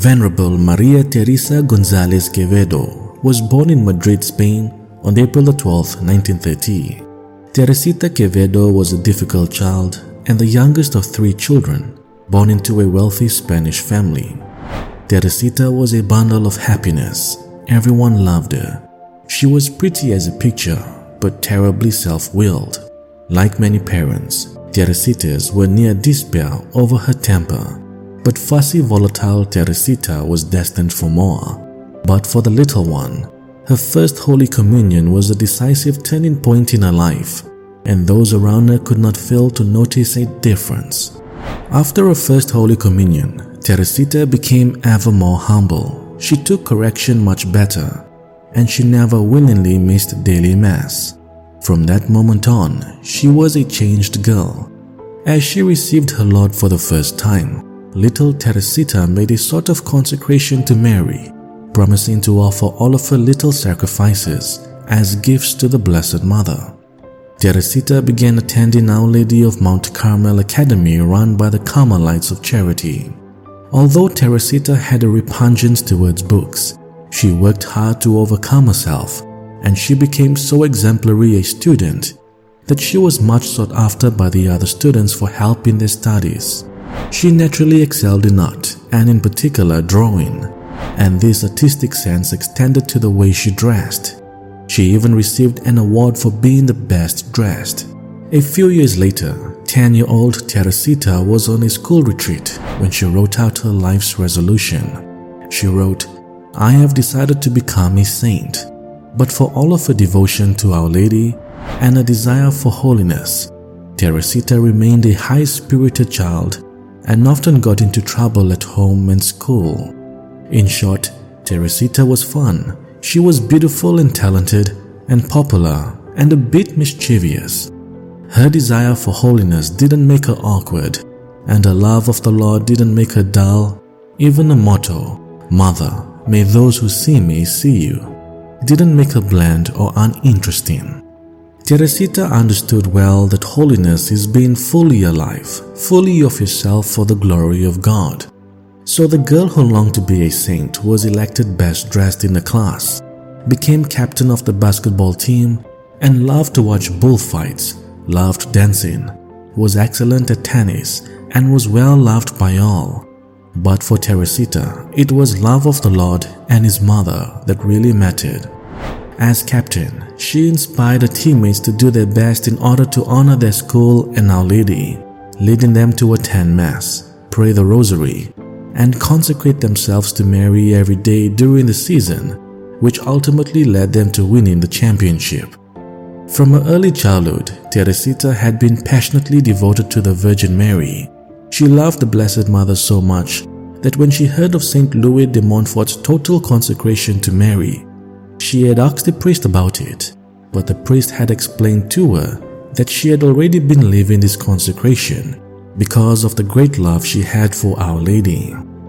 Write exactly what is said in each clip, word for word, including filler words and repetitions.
Venerable Maria Teresa González Quevedo was born in Madrid, Spain on April twelfth, nineteen thirty. Teresita Quevedo was a difficult child and the youngest of three children, born into a wealthy Spanish family. Teresita was a bundle of happiness. Everyone loved her. She was pretty as a picture, but terribly self-willed. Like many parents, Teresitas were near despair over her temper. But fussy, volatile Teresita was destined for more. But for the little one, her first Holy Communion was a decisive turning point in her life, and those around her could not fail to notice a difference. After her first Holy Communion, Teresita became ever more humble. She took correction much better, and she never willingly missed daily Mass. From that moment on, she was a changed girl. As she received her Lord for the first time, little Teresita made a sort of consecration to Mary, promising to offer all of her little sacrifices as gifts to the Blessed Mother. Teresita began attending Our Lady of Mount Carmel Academy run by the Carmelites of Charity. Although Teresita had a repugnance towards books, she worked hard to overcome herself, and she became so exemplary a student that she was much sought after by the other students for help in their studies. She naturally excelled in art, and in particular drawing, and this artistic sense extended to the way she dressed. She even received an award for being the best dressed. A few years later, ten-year-old Teresita was on a school retreat when she wrote out her life's resolution. She wrote, "I have decided to become a saint." But for all of her devotion to Our Lady and a desire for holiness, Teresita remained a high-spirited child and often got into trouble at home and school. In short, Teresita was fun. She was beautiful and talented and popular and a bit mischievous. Her desire for holiness didn't make her awkward, and her love of the Lord didn't make her dull. Even her motto, "Mother, may those who see me see you," didn't make her bland or uninteresting. Teresita understood well that holiness is being fully alive, fully of yourself for the glory of God. So the girl who longed to be a saint was elected best dressed in the class, became captain of the basketball team, and loved to watch bullfights, loved dancing, was excellent at tennis, and was well loved by all. But for Teresita, it was love of the Lord and His mother that really mattered. As captain, she inspired her teammates to do their best in order to honor their school and Our Lady, leading them to attend Mass, pray the Rosary, and consecrate themselves to Mary every day during the season, which ultimately led them to winning the championship. From her early childhood, Teresita had been passionately devoted to the Virgin Mary. She loved the Blessed Mother so much that when she heard of Saint Louis de Montfort's total consecration to Mary, she had asked the priest about it, but the priest had explained to her that she had already been living this consecration because of the great love she had for Our Lady.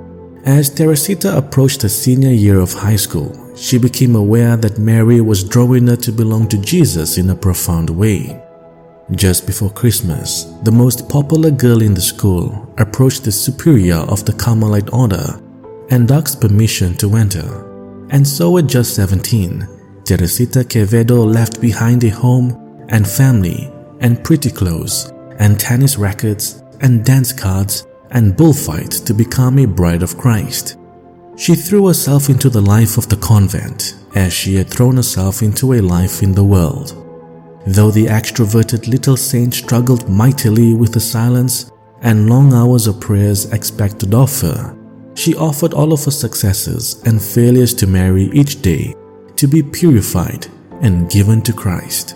As Teresita approached her senior year of high school, she became aware that Mary was drawing her to belong to Jesus in a profound way. Just before Christmas, the most popular girl in the school approached the superior of the Carmelite order and asked permission to enter. And so at just seventeen, Teresita Quevedo left behind a home and family and pretty clothes and tennis rackets and dance cards and bullfights to become a bride of Christ. She threw herself into the life of the convent as she had thrown herself into a life in the world. Though the extroverted little saint struggled mightily with the silence and long hours of prayers expected of her, she offered all of her successes and failures to Mary each day to be purified and given to Christ.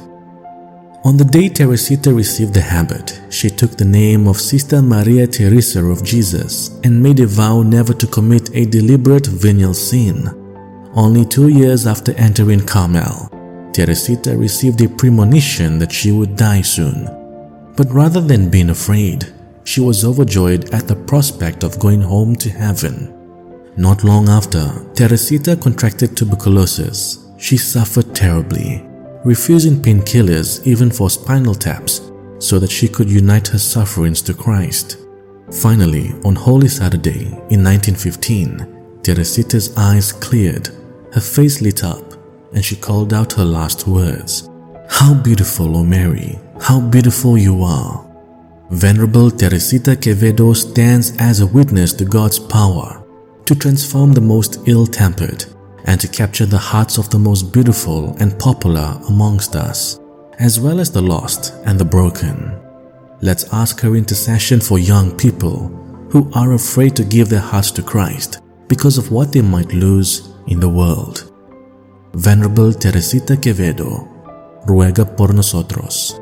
On the day Teresita received the habit, she took the name of Sister Maria Teresa of Jesus and made a vow never to commit a deliberate venial sin. Only two years after entering Carmel, Teresita received a premonition that she would die soon. But rather than being afraid, she was overjoyed at the prospect of going home to heaven. Not long after, Teresita contracted tuberculosis. She suffered terribly, refusing painkillers even for spinal taps so that she could unite her sufferings to Christ. Finally, on Holy Saturday in nineteen fifteen, Teresita's eyes cleared, her face lit up, and she called out her last words. "How beautiful, O Mary, how beautiful you are." Venerable Teresita Quevedo stands as a witness to God's power to transform the most ill-tempered and to capture the hearts of the most beautiful and popular amongst us, as well as the lost and the broken. Let's ask her intercession for young people who are afraid to give their hearts to Christ because of what they might lose in the world. Venerable Teresita Quevedo, ruega por nosotros.